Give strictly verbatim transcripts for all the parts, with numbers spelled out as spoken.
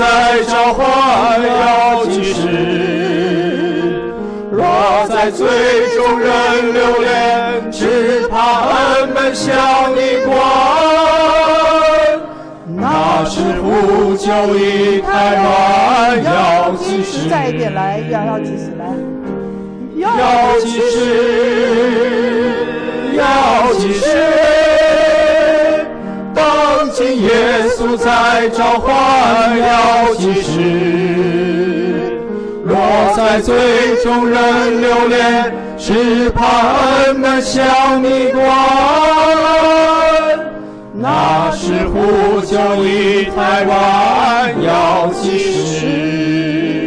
在召唤要及时。若在最终人留恋，只怕恩门向你关。那时呼救以台湾要及时。 再一遍来，要要及时来。 要及时，要及时，当今耶稣在召唤要及时。若在最终人留恋，只怕恩门向你关。那时呼救以台湾要及时。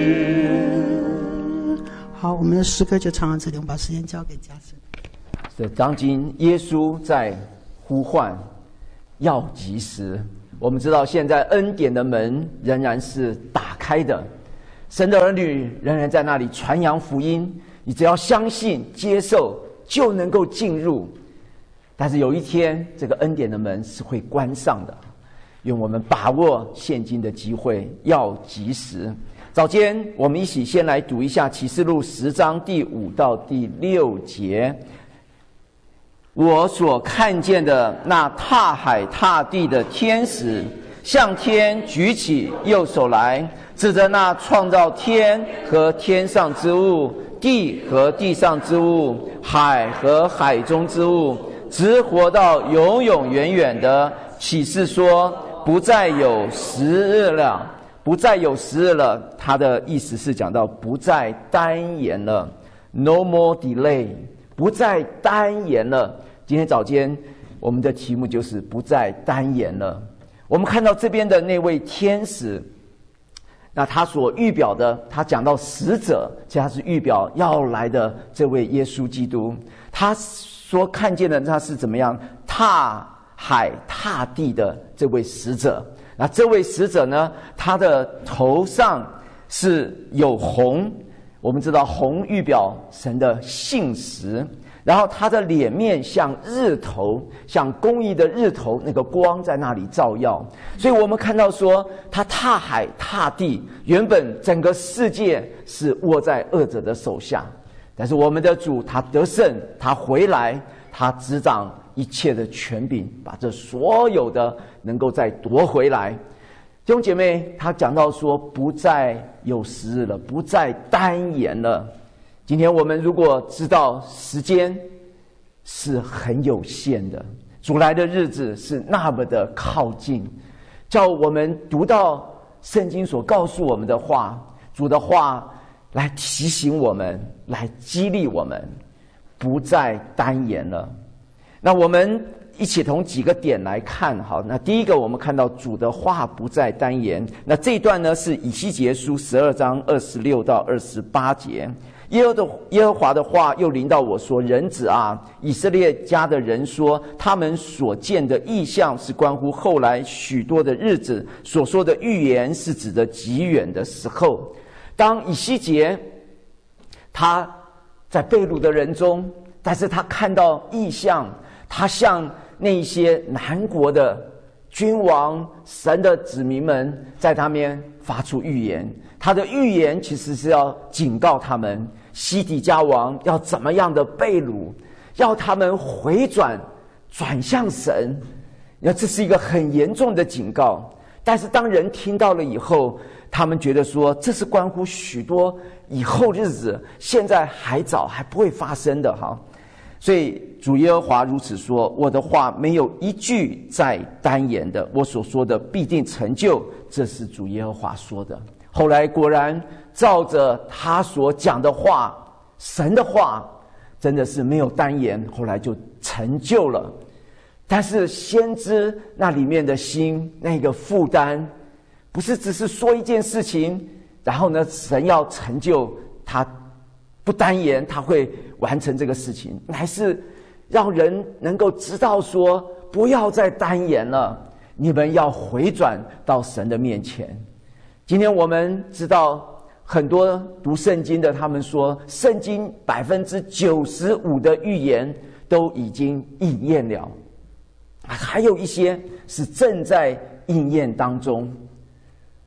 好，我们的诗歌就唱到这里，我们把时间交给嘉诚。 是当今耶稣在呼唤要及时。我们知道现在恩典的门仍然是打开的，神的儿女仍然在那里传扬福音，你只要相信接受就能够进入。但是有一天这个恩典的门是会关上的，愿我们把握现今的机会，要及时。早间我们一起先来读一下启示录十章第五到第六节。我所看见的那踏海踏地的天使，向天举起右手来，指着那创造天和天上之物，地和地上之物，海和海中之物，直活到永永远远的。启示说不再有时日了，不再有时日了，它的意思是讲到不再单言了 ，no more delay， 不再单言了。今天早间我们的题目就是不再单言了。我们看到这边的那位天使，那他所预表的，他讲到使者，其实他是预表要来的这位耶稣基督。他所看见的他是怎么样踏海踏地的这位使者。那这位使者呢，他的头上是有红，我们知道红预表神的信实，然后他的脸面像日头，像公义的日头，那个光在那里照耀。所以我们看到说他踏海踏地，原本整个世界是握在恶者的手下，但是我们的主他得胜，他回来，他执掌一切的权柄，把这所有的能够再夺回来。弟兄姐妹，他讲到说不再有时日了，不再单言了。今天我们如果知道时间是很有限的，主来的日子是那么的靠近，叫我们读到圣经所告诉我们的话，主的话来提醒我们，来激励我们，不再单言了。那我们一起从几个点来看。好，那第一个我们看到主的话不再单言。那这一段呢是以西结书十二章二十六到二十八节。耶和的耶和华的话又临到我说：人子啊，以色列家的人说，他们所见的异象是关乎后来许多的日子，所说的预言是指的极远的时候。当以西结他在被掳的人中，但是他看到异象，他向那些南国的君王、神的子民们在他面发出预言。他的预言其实是要警告他们，西底家王要怎么样的被掳，要他们回转转向神。那这是一个很严重的警告。但是当人听到了以后，他们觉得说这是关乎许多以后日子，现在还早，还不会发生的哈。所以主耶和华如此说：我的话没有一句在单言的，我所说的必定成就。这是主耶和华说的。后来果然照着他所讲的话，神的话真的是没有单言，后来就成就了。但是先知那里面的心，那个负担，不是只是说一件事情，然后呢神要成就，他不单言他会完成这个事情，乃是让人能够知道说，不要再单言了，你们要回转到神的面前。今天我们知道很多读圣经的，他们说圣经百分之九十五的预言都已经应验了，还有一些是正在应验当中。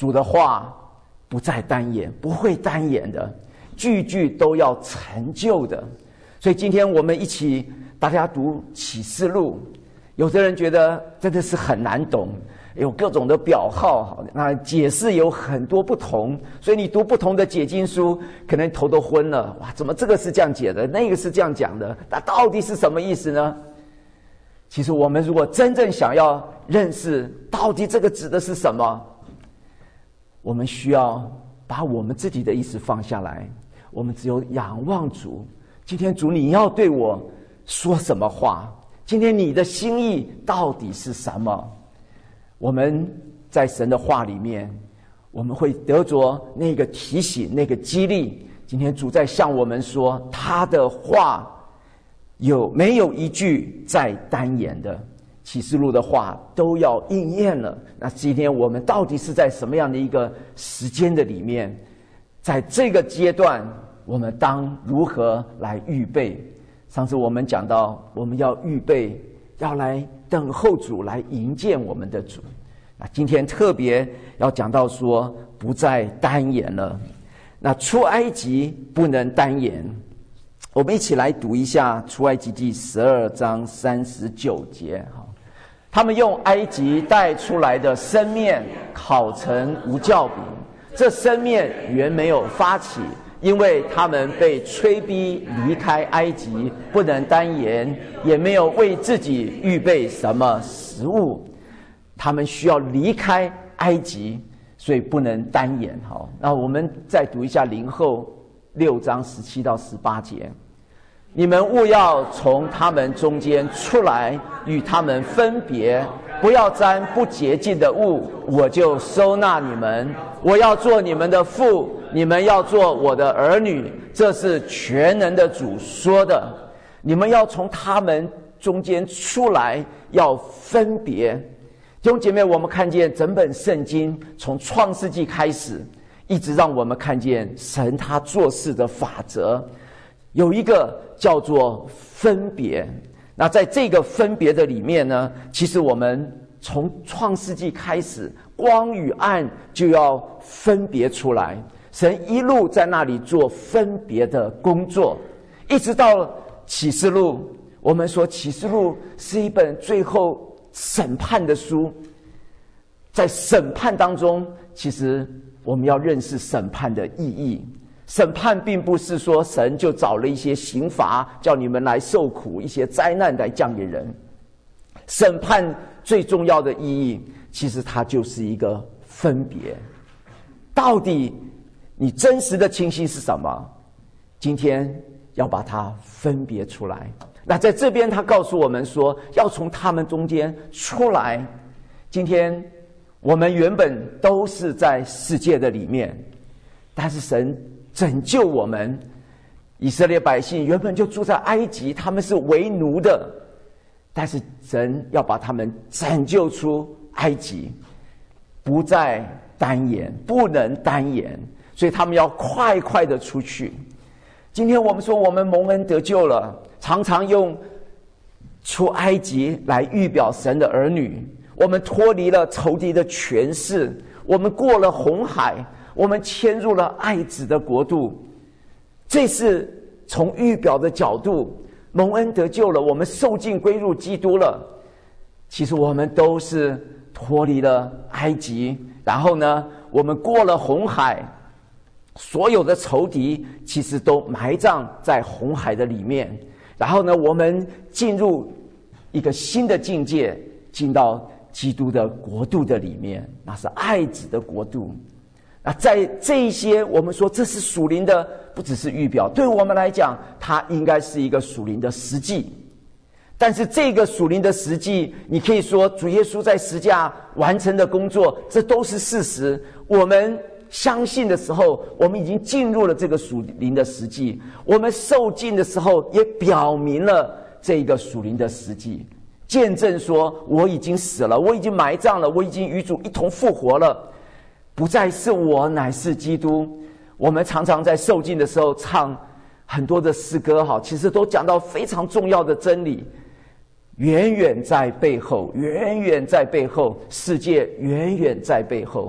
主的话不再单言，不会单言的，句句都要成就的。所以今天我们一起大家读启示录，有的人觉得真的是很难懂，有各种的表号，那解释有很多不同，所以你读不同的解经书，可能头都昏了。哇，怎么这个是这样解的，那个是这样讲的，那到底是什么意思呢？其实我们如果真正想要认识到底这个指的是什么，我们需要把我们自己的意思放下来，我们只有仰望主。今天主你要对我说什么话？今天你的心意到底是什么？我们在神的话里面，我们会得着那个提醒，那个激励。今天主在向我们说，他的话有没有一句在单言的？启示录的话都要应验了。那今天我们到底是在什么样的一个时间的里面？在这个阶段，我们当如何来预备？上次我们讲到，我们要预备，要来等候主，来迎接我们的主。那今天特别要讲到说，不再单言了。那出埃及不能单言，我们一起来读一下出埃及记十二章三十九节。他们用埃及带出来的生面烤成无酵饼，这生面原没有发起，因为他们被催逼离开埃及，不能单言，也没有为自己预备什么食物。他们需要离开埃及，所以不能单言。好，那我们再读一下林后六章十七到十八节。你们务要从他们中间出来，与他们分别，不要沾不洁净的物，我就收纳你们。我要做你们的父，你们要做我的儿女，这是全能的主说的。你们要从他们中间出来，要分别。弟兄姐妹，我们看见整本圣经从创世纪开始，一直让我们看见神他做事的法则，有一个叫做分别。那在这个分别的里面呢，其实我们从创世纪开始，光与暗就要分别出来，神一路在那里做分别的工作，一直到启示录。我们说启示录是一本最后审判的书，在审判当中，其实我们要认识审判的意义。审判并不是说神就找了一些刑罚叫你们来受苦，一些灾难来降给人。审判最重要的意义，其实它就是一个分别。到底你真实的清晰是什么？今天要把它分别出来。那在这边他告诉我们说，要从他们中间出来。今天我们原本都是在世界的里面，但是神拯救我们。以色列百姓原本就住在埃及，他们是为奴的，但是神要把他们拯救出埃及，不再单言，不能单言，所以他们要快快的出去。今天我们说我们蒙恩得救了，常常用出埃及来预表神的儿女。我们脱离了仇敌的权势，我们过了红海，我们迁入了爱子的国度。这是从预表的角度，蒙恩得救了，我们受尽归入基督了。其实我们都是脱离了埃及，然后呢，我们过了红海，所有的仇敌其实都埋葬在红海的里面。然后呢，我们进入一个新的境界，进到基督的国度的里面，那是爱子的国度。那在这一些，我们说这是属灵的，不只是预表，对我们来讲，它应该是一个属灵的实际。但是这个属灵的实际，你可以说主耶稣在十架完成的工作，这都是事实。我们相信的时候，我们已经进入了这个属灵的实际。我们受尽的时候，也表明了这个属灵的实际，见证说我已经死了，我已经埋葬了，我已经与主一同复活了，不再是我，乃是基督。我们常常在受尽的时候唱很多的诗歌，哈，其实都讲到非常重要的真理。远远在背后，远远在背后，世界远远在背后。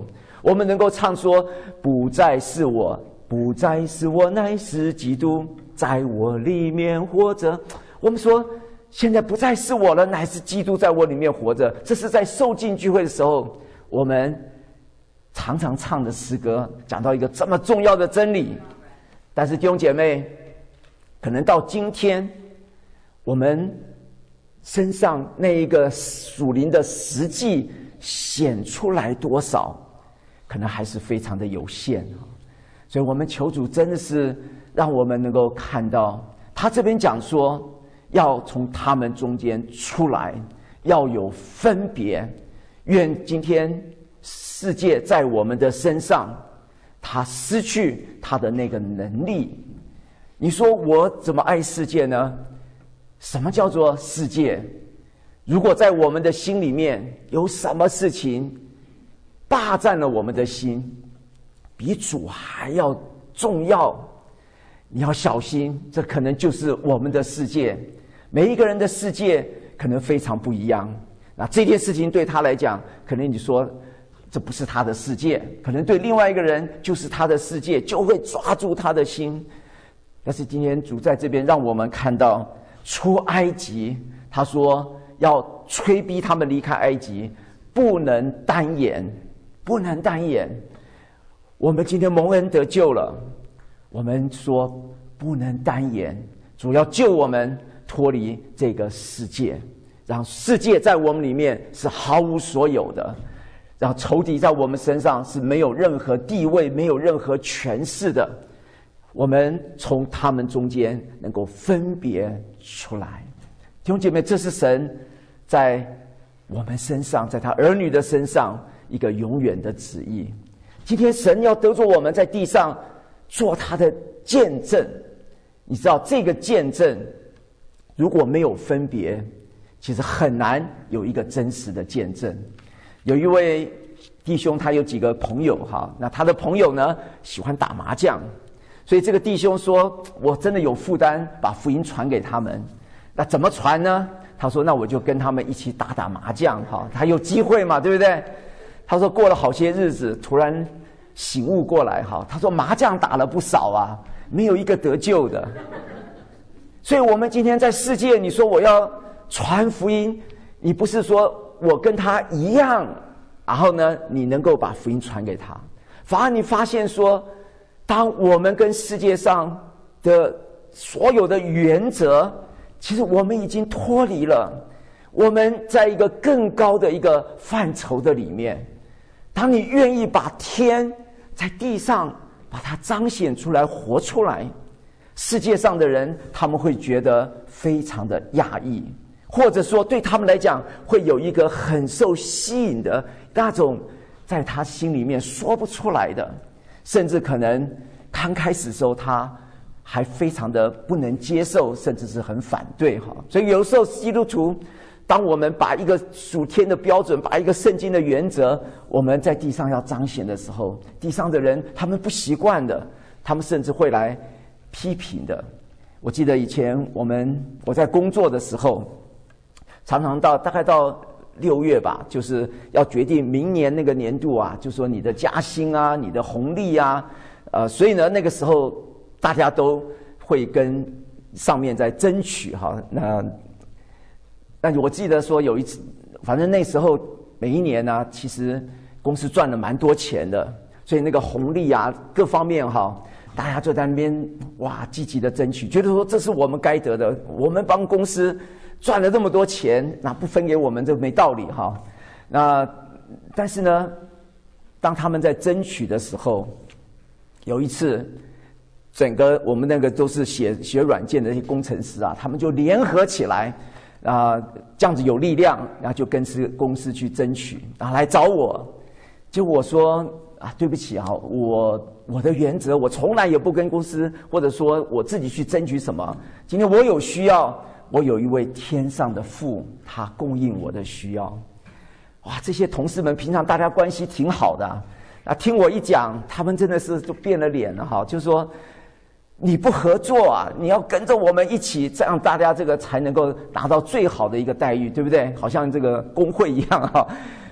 我们能够唱说，不再是我，不再是我，乃是基督在我里面活着。我们说现在不再是我了，乃是基督在我里面活着。这是在受浸聚会的时候我们常常唱的诗歌，讲到一个这么重要的真理。但是弟兄姐妹，可能到今天我们身上那一个属灵的实际显出来多少，可能还是非常的有限。所以我们求主真的是让我们能够看到，他这边讲说要从他们中间出来，要有分别。愿今天世界在我们的身上，他失去他的那个能力。你说我怎么爱世界呢？什么叫做世界？如果在我们的心里面有什么事情霸占了我们的心，比主还要重要，你要小心，这可能就是我们的世界。每一个人的世界可能非常不一样。那这件事情对他来讲，可能你说这不是他的世界，可能对另外一个人就是他的世界，就会抓住他的心。但是今天主在这边让我们看到，出埃及，他说要催逼他们离开埃及，不能单言，不能单言。我们今天蒙恩得救了，我们说不能单言，主要救我们脱离这个世界，让世界在我们里面是毫无所有的，让仇敌在我们身上是没有任何地位，没有任何权势的。我们从他们中间能够分别出来。弟兄姐妹，这是神在我们身上，在他儿女的身上一个永远的旨意。今天神要得着我们在地上做他的见证。你知道这个见证如果没有分别，其实很难有一个真实的见证。有一位弟兄，他有几个朋友哈，那他的朋友呢喜欢打麻将，所以这个弟兄说，我真的有负担把福音传给他们。那怎么传呢？他说那我就跟他们一起打打麻将哈，他有机会嘛，对不对？他说过了好些日子，突然醒悟过来哈，他说麻将打了不少啊，没有一个得救的。所以我们今天在世界，你说我要传福音，你不是说我跟他一样，然后呢你能够把福音传给他，反而你发现说，当我们跟世界上的所有的原则，其实我们已经脱离了，我们在一个更高的一个范畴的里面。当你愿意把天在地上把它彰显出来，活出来，世界上的人他们会觉得非常的讶异，或者说对他们来讲会有一个很受吸引的那种在他心里面说不出来的，甚至可能刚开始的时候他还非常的不能接受，甚至是很反对哈。所以有时候基督徒，当我们把一个属天的标准，把一个圣经的原则，我们在地上要彰显的时候，地上的人他们不习惯的，他们甚至会来批评的。我记得以前我们我在工作的时候，常常到大概到六月吧，就是要决定明年那个年度啊，就说你的加薪啊，你的红利啊，呃，所以呢那个时候大家都会跟上面在争取哈。那那我记得说有一次，反正那时候每一年呢、啊，其实公司赚了蛮多钱的，所以那个红利啊各方面哈，大家就在那边哇积极的争取，觉得说这是我们该得的，我们帮公司赚了这么多钱，那不分给我们这没道理哈。那但是呢，当他们在争取的时候，有一次，整个我们那个都是写写软件的那些工程师啊，他们就联合起来。啊、呃，这样子有力量，然后就跟司公司去争取，然后来找我。就我说啊，对不起啊，我我的原则，我从来也不跟公司或者说我自己去争取什么。今天我有需要，我有一位天上的父，他供应我的需要。哇，这些同事们平常大家关系挺好的啊，啊听我一讲，他们真的是就变了脸了哈，就是说。你不合作啊，你要跟着我们一起，这样大家这个才能够达到最好的一个待遇，对不对？好像这个工会一样哈。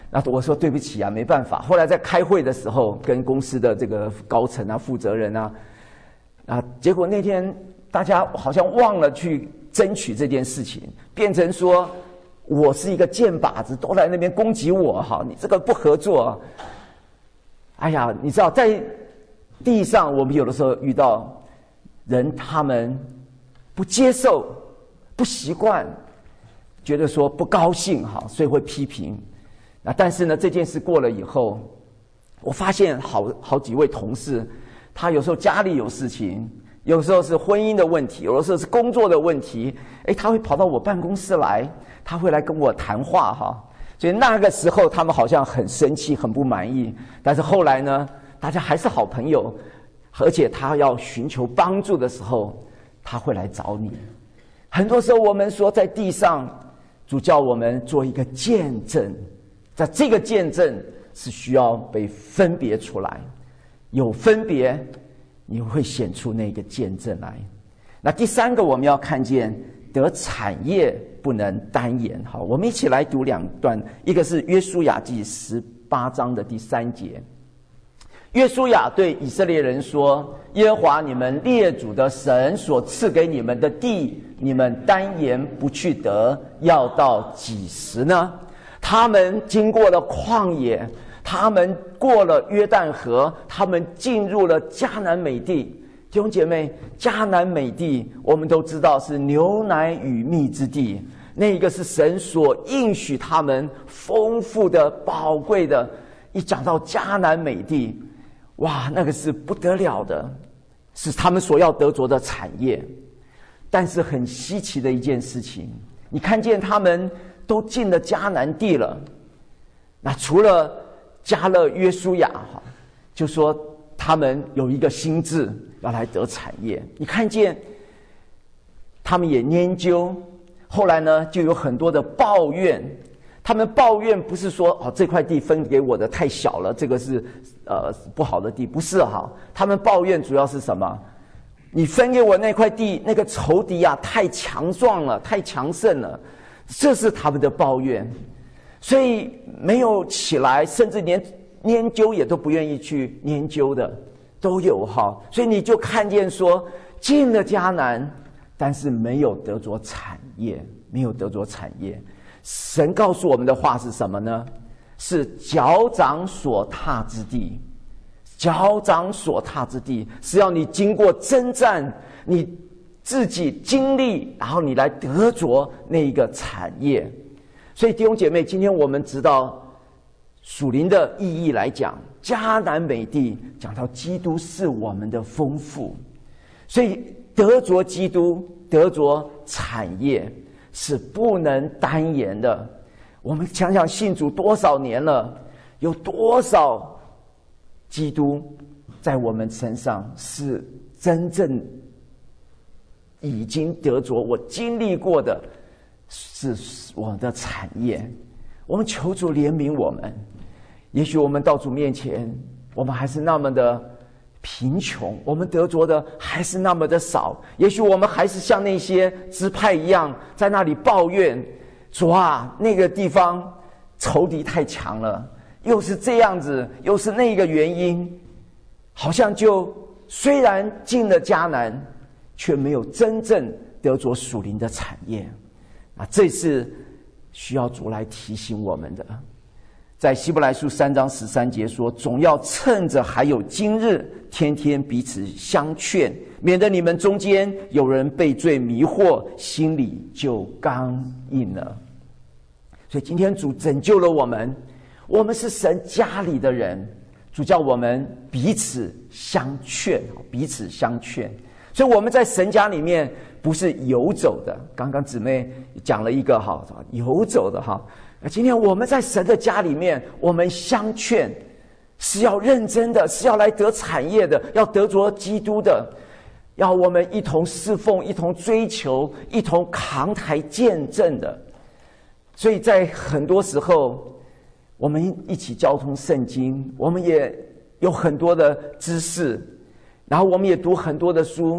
那我说对不起啊，没办法。后来在开会的时候，跟公司的这个高层啊、负责人啊，啊，结果那天大家好像忘了去争取这件事情，变成说我是一个箭靶子，都来那边攻击我哈，你这个不合作。哎呀，你知道在地上，我们有的时候遇到人，他们不接受、不习惯，觉得说不高兴哈，所以会批评。那但是呢，这件事过了以后，我发现好好几位同事，他有时候家里有事情，有时候是婚姻的问题，有的时候是工作的问题，哎，他会跑到我办公室来，他会来跟我谈话哈。所以那个时候他们好像很生气、很不满意，但是后来呢，大家还是好朋友，而且他要寻求帮助的时候，他会来找你。很多时候我们说在地上，主叫我们做一个见证，在这个见证是需要被分别出来，有分别，你会显出那个见证来。那第三个我们要看见得产业不能单言。好，我们一起来读两段，一个是约书亚记十八章的第三节。约书亚对以色列人说：耶和华你们列祖的神所赐给你们的地，你们单言不去得，要到几时呢？他们经过了旷野，他们过了约旦河，他们进入了迦南美地。弟兄姐妹，迦南美地我们都知道是牛奶与蜜之地，那个是神所应许他们丰富的宝贵的。一讲到迦南美地，哇，那个是不得了的，是他们所要得着的产业。但是很稀奇的一件事情，你看见他们都进了迦南地了，那除了迦勒约书亚哈，就说他们有一个心志要来得产业。你看见他们也研究，后来呢就有很多的抱怨。他们抱怨不是说哦这块地分给我的太小了，这个是呃不好的地，不是哈。他们抱怨主要是什么？你分给我那块地，那个仇敌啊太强壮了，太强盛了，这是他们的抱怨。所以没有起来，甚至连研究也都不愿意去研究的都有哈。所以你就看见说进了迦南，但是没有得着产业，没有得着产业。神告诉我们的话是什么呢？是脚掌所踏之地，脚掌所踏之地是要你经过征战，你自己经历，然后你来得着那一个产业。所以弟兄姐妹，今天我们知道属灵的意义来讲，迦南美地讲到基督是我们的丰富，所以得着基督，得着产业是不能单言的。我们想想信主多少年了，有多少基督在我们身上是真正已经得着，我经历过的是我的产业。我们求主怜悯我们，也许我们到主面前，我们还是那么的贫穷，我们得着的还是那么的少，也许我们还是像那些支派一样，在那里抱怨主啊，那个地方仇敌太强了，又是这样子，又是那个原因，好像就虽然进了迦南，却没有真正得着属灵的产业。啊，这是需要主来提醒我们的。在希伯来书三章十三节说，总要趁着还有今日，天天彼此相劝，免得你们中间有人被罪迷惑，心里就刚硬了。所以今天主拯救了我们，我们是神家里的人，主叫我们彼此相劝，彼此相劝。所以我们在神家里面不是游走的，刚刚姊妹讲了一个哈，游走的哈。今天我们在神的家里面，我们相劝是要认真的，是要来得产业的，要得着基督的，要我们一同侍奉，一同追求，一同扛台见证的。所以在很多时候我们一起交通圣经，我们也有很多的知识，然后我们也读很多的书，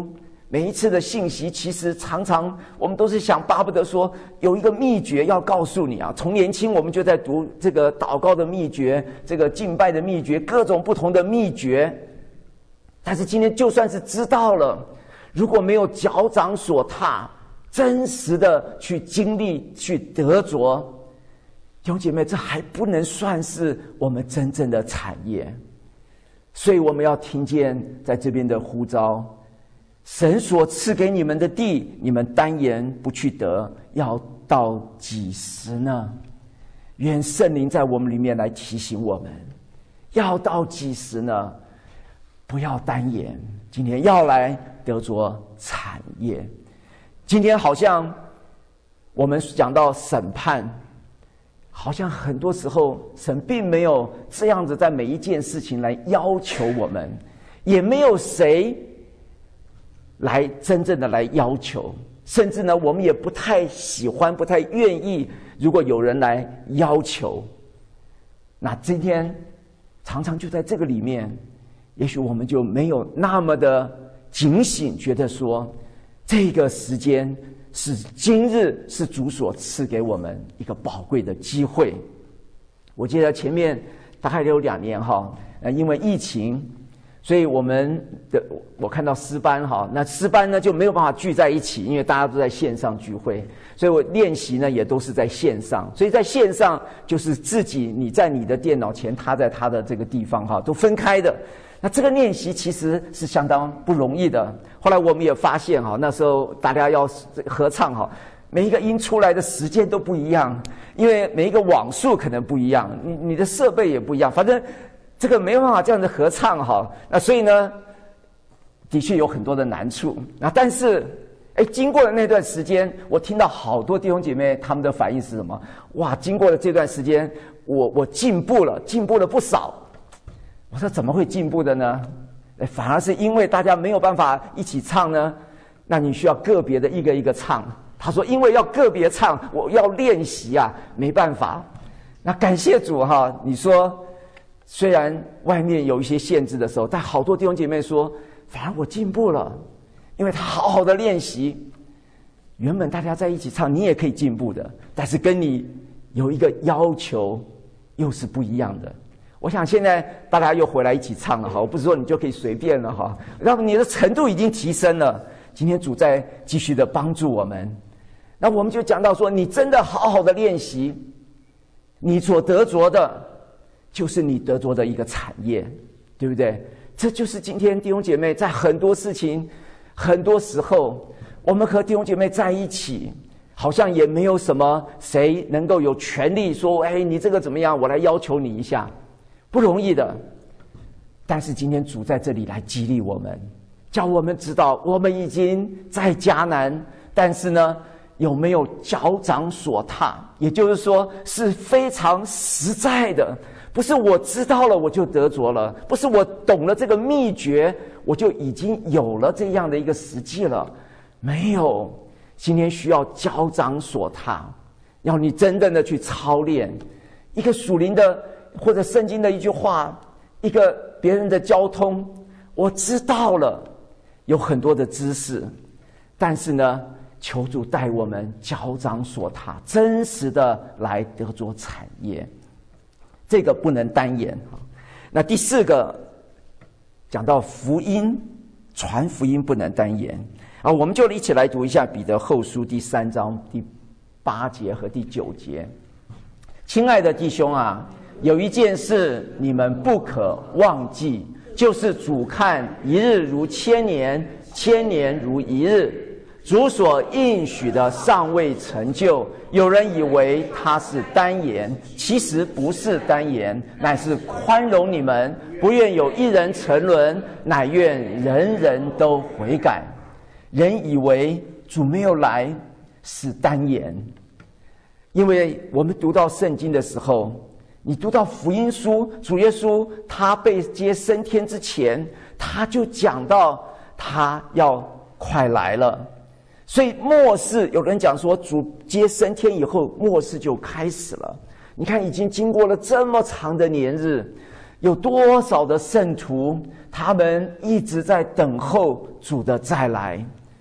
每一次的信息，其实常常我们都是想巴不得说有一个秘诀要告诉你啊。从年轻我们就在读这个祷告的秘诀，这个敬拜的秘诀，各种不同的秘诀。但是今天就算是知道了，如果没有脚掌所踏，真实的去经历、去得着，弟兄姐妹，这还不能算是我们真正的产业。所以我们要听见在这边的呼召，神所赐给你们的地，你们单言不去得，要到几时呢？愿圣灵在我们里面来提醒我们，要到几时呢？不要单言，今天要来得着产业。今天好像我们讲到审判，好像很多时候神并没有这样子在每一件事情来要求我们，也没有谁来真正的来要求，甚至呢我们也不太喜欢，不太愿意如果有人来要求。那今天常常就在这个里面，也许我们就没有那么的警醒，觉得说这个时间是今日是主所赐给我们一个宝贵的机会。我记得前面大概有两年哈，呃，因为疫情，所以我们的我看到诗班哈，那诗班呢就没有办法聚在一起，因为大家都在线上聚会，所以我练习呢也都是在线上。所以在线上就是自己你在你的电脑前，他在他的这个地方哈，都分开的。那这个练习其实是相当不容易的。后来我们也发现哈，那时候大家要合唱哈，每一个音出来的时间都不一样，因为每一个网速可能不一样，你你的设备也不一样，反正这个没有办法这样子合唱哈。那所以呢，的确有很多的难处。那但是，哎，经过了那段时间，我听到好多弟兄姐妹他们的反应是什么？哇，经过了这段时间，我我进步了，进步了不少。我说怎么会进步的呢？反而是因为大家没有办法一起唱呢，那你需要个别的一个一个唱。他说因为要个别唱，我要练习啊，没办法。那感谢主哈，你说虽然外面有一些限制的时候，但好多弟兄姐妹说反而我进步了，因为他好好的练习。原本大家在一起唱，你也可以进步的，但是跟你有一个要求又是不一样的。我想现在大家又回来一起唱了哈，我不是说你就可以随便了哈，然后你的程度已经提升了。今天主在继续的帮助我们，那我们就讲到说，你真的好好的练习，你所得着的，就是你得着的一个产业，对不对？这就是今天弟兄姐妹在很多事情，很多时候，我们和弟兄姐妹在一起。好像也没有什么谁能够有权利说，哎，你这个怎么样，我来要求你一下。不容易的，但是今天主在这里来激励我们，叫我们知道我们已经在迦南，但是呢有没有脚掌所踏，也就是说是非常实在的，不是我知道了我就得着了，不是我懂了这个秘诀我就已经有了这样的一个实际了，没有，今天需要脚掌所踏，要你真正的去操练一个属灵的或者圣经的一句话，一个别人的交通，我知道了，有很多的知识，但是呢，求主带我们脚掌所踏，真实的来得着产业，这个不能单言。那第四个讲到福音，传福音不能单言啊，我们就一起来读一下彼得后书第三章第八节和第九节。亲爱的弟兄啊，有一件事你们不可忘记，就是主看一日如千年，千年如一日。主所应许的尚未成就，有人以为他是单言，其实不是单言，乃是宽容你们，不愿有一人沉沦，乃愿人人都悔改。人以为主没有来是单言，因为我们读到圣经的时候，你读到福音书，主耶稣他被接升天之前，他就讲到他要快来了。所以末世有人讲说，主接升天以后，末世就开始了。你看已经经过了这么长的年日，有多少的圣徒他们一直在等候主的再来。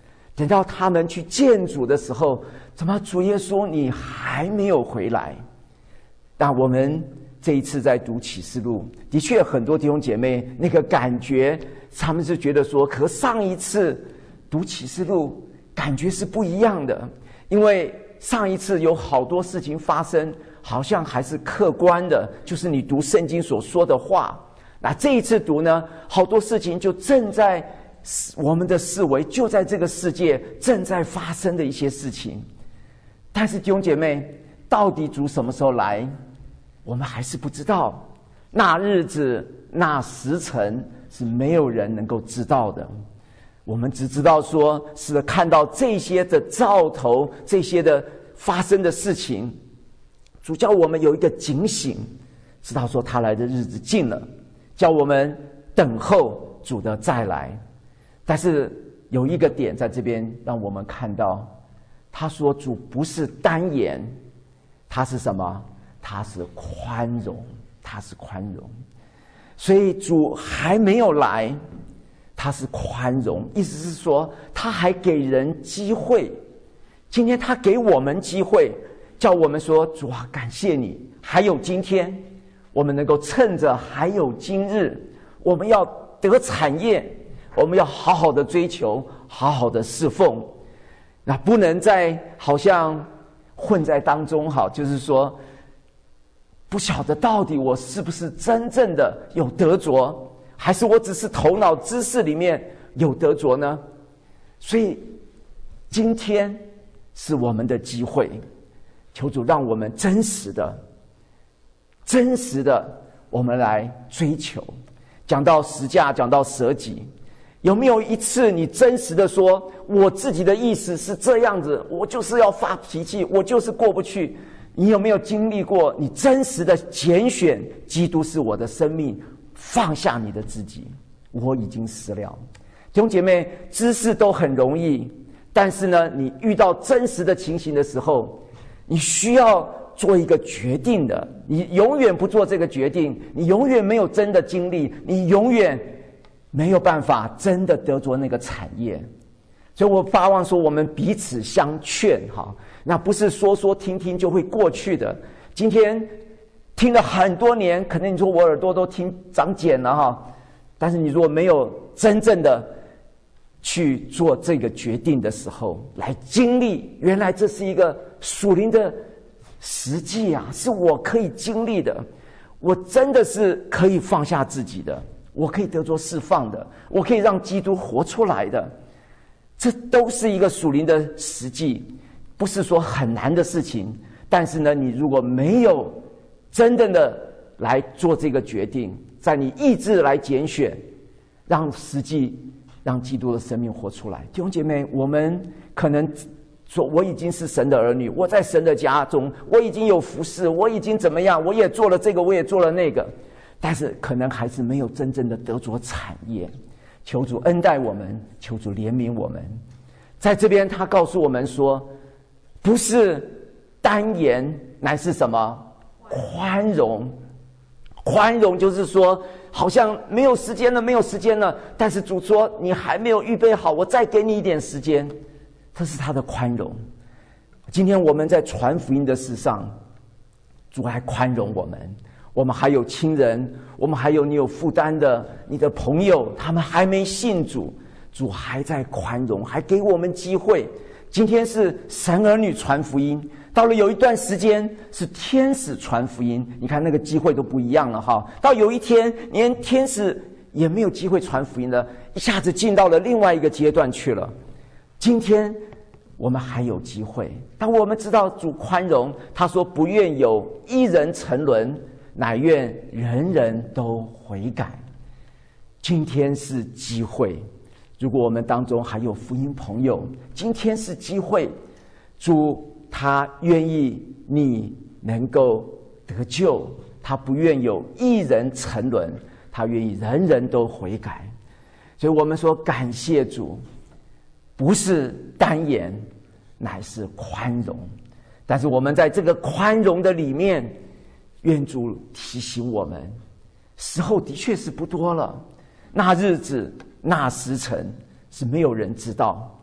等到他们去见主的时候，怎么主耶稣你还没有回来？但我们这一次在读启示录，的确很多弟兄姐妹那个感觉，他们是觉得说，可上一次读启示录感觉是不一样的，因为上一次有好多事情发生，好像还是客观的，就是你读圣经所说的话。那这一次读呢，好多事情就正在我们的思维，就在这个世界正在发生的一些事情。但是弟兄姐妹，到底主什么时候来，我们还是不知道。那日子那时辰是没有人能够知道的，我们只知道说是看到这些的兆头，这些的发生的事情，主叫我们有一个警醒，知道说他来的日子近了，叫我们等候主的再来。但是有一个点在这边让我们看到，他说主不是单言，他是什么？他是宽容，他是宽容。所以主还没有来，他是宽容，意思是说他还给人机会。今天他给我们机会，叫我们说主啊，感谢你还有今天，我们能够趁着还有今日，我们要得产业，我们要好好的追求，好好的侍奉。那不能再好像混在当中，好，就是说不晓得到底我是不是真正的有得着，还是我只是头脑知识里面有得着呢？所以今天是我们的机会，求主让我们真实的真实的我们来追求。讲到十架，讲到舍己，有没有一次你真实的说，我自己的意思是这样子，我就是要发脾气，我就是过不去？你有没有经历过你真实的拣选基督是我的生命，放下你的自己，我已经死了？弟兄姐妹，知识都很容易，但是呢，你遇到真实的情形的时候，你需要做一个决定的。你永远不做这个决定，你永远没有真的经历，你永远没有办法真的得着那个产业。所以我发望说，我们彼此相劝，哈，那不是说说听听就会过去的。今天听了很多年，可能你说我耳朵都听长茧了哈，但是你如果没有真正的去做这个决定的时候，来经历，原来这是一个属灵的实际啊，是我可以经历的，我真的是可以放下自己的，我可以得着释放的，我可以让基督活出来的，这都是一个属灵的实际，不是说很难的事情。但是呢，你如果没有真正的来做这个决定，在你意志来拣选，让实际让基督的生命活出来。弟兄姐妹，我们可能说我已经是神的儿女，我在神的家中，我已经有服侍，我已经怎么样，我也做了这个，我也做了那个，但是可能还是没有真正的得着产业。求主恩待我们，求主怜悯我们。在这边他告诉我们说，不是单言，乃是什么？宽容。宽容就是说好像没有时间了，没有时间了，但是主说你还没有预备好，我再给你一点时间。这是他的宽容。今天我们在传福音的事上，主还宽容我们。我们还有亲人，我们还有你有负担的你的朋友，他们还没信主，主还在宽容，还给我们机会。今天是神儿女传福音，到了有一段时间是天使传福音，你看那个机会都不一样了哈。到有一天连天使也没有机会传福音了，一下子进到了另外一个阶段去了。今天我们还有机会，当我们知道主宽容，他说不愿有一人沉沦，乃愿人人都悔改。今天是机会，如果我们当中还有福音朋友，今天是机会，主他愿意你能够得救，他不愿有一人沉沦，他愿意人人都悔改。所以我们说感谢主，不是单言，乃是宽容。但是我们在这个宽容的里面，愿主提醒我们，时候的确是不多了，那日子那时辰是没有人知道。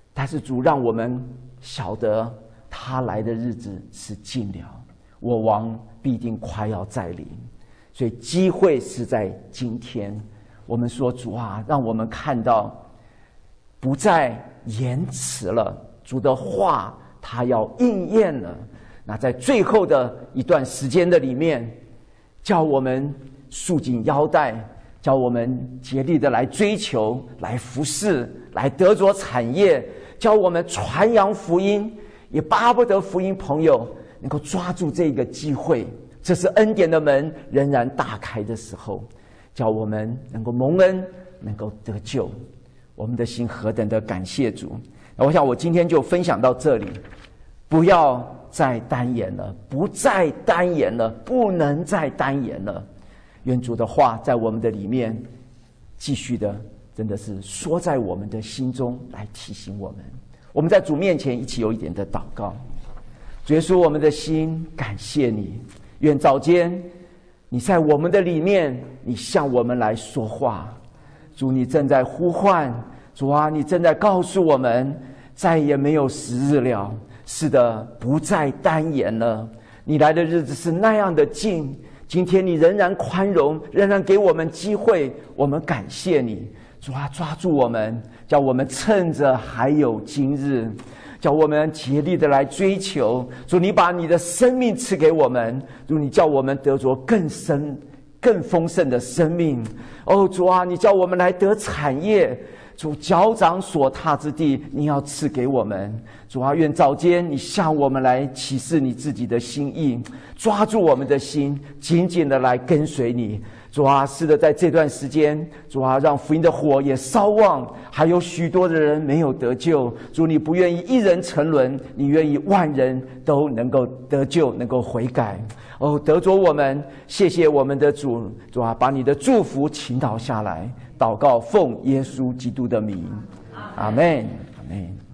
但是主让我们晓得他来的日子是近了，我王必定快要再临，所以机会是在今天。我们说主啊，让我们看到不再延迟了，主的话他要应验了。那在最后的一段时间的里面，叫我们束紧腰带，叫我们竭力的来追求，来服侍，来得着产业，叫我们传扬福音，也巴不得福音朋友能够抓住这个机会，这是恩典的门仍然大开的时候，叫我们能够蒙恩，能够得救。我们的心何等的感谢主。那我想我今天就分享到这里，不要再单言了，不再单言了，不能再单言了。愿主的话在我们的里面继续的真的是说在我们的心中，来提醒我们。我们在主面前一起有一点的祷告。主耶稣，我们的心感谢你，愿早间你在我们的里面，你向我们来说话。主，你正在呼唤，主啊，你正在告诉我们再也没有时日了，是的，不再单言了，你来的日子是那样的近。今天你仍然宽容，仍然给我们机会，我们感谢你。主啊，抓住我们，叫我们趁着还有今日，叫我们竭力的来追求。主，你把你的生命赐给我们，主，你叫我们得着更深更丰盛的生命。哦，主啊，你叫我们来得产业，主，脚掌所踏之地你要赐给我们。主啊，愿早间你向我们来启示你自己的心意，抓住我们的心，紧紧的来跟随你。主啊，是的，在这段时间，主啊，让福音的火也烧旺，还有许多的人没有得救。主，你不愿意一人沉沦，你愿意万人都能够得救，能够悔改。哦，得着我们，谢谢我们的主。主啊，把你的祝福倾倒下来。祷告奉耶稣基督的名，阿们，阿们。